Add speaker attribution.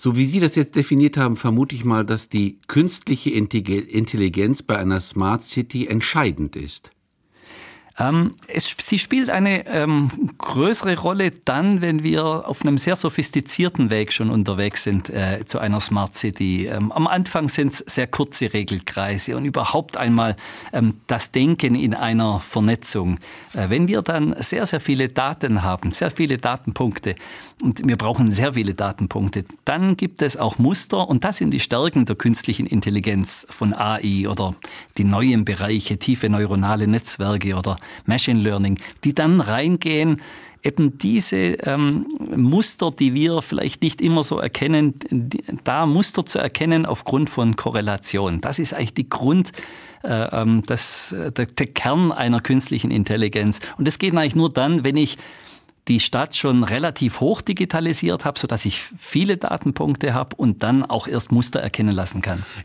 Speaker 1: So wie Sie das jetzt definiert haben, vermute ich mal, dass die künstliche Intelligenz bei einer Smart City entscheidend ist.
Speaker 2: Sie spielt eine größere Rolle dann, wenn wir auf einem sehr sophistizierten Weg schon unterwegs sind zu einer Smart City. Am Anfang sind es sehr kurze Regelkreise und überhaupt einmal das Denken in einer Vernetzung. Wenn wir dann sehr, sehr viele Daten haben, sehr viele Datenpunkte, und wir brauchen sehr viele Datenpunkte, dann gibt es auch Muster und das sind die Stärken der künstlichen Intelligenz von AI oder die neuen Bereiche, tiefe neuronale Netzwerke oder Machine Learning, die dann reingehen, eben diese Muster, die wir vielleicht nicht immer so erkennen, da Muster zu erkennen aufgrund von Korrelation. Das ist eigentlich die der Kern einer künstlichen Intelligenz. Und das geht eigentlich nur dann, wenn ich die Stadt schon relativ hoch digitalisiert habe, sodass ich viele Datenpunkte habe und dann auch erst Muster erkennen lassen kann.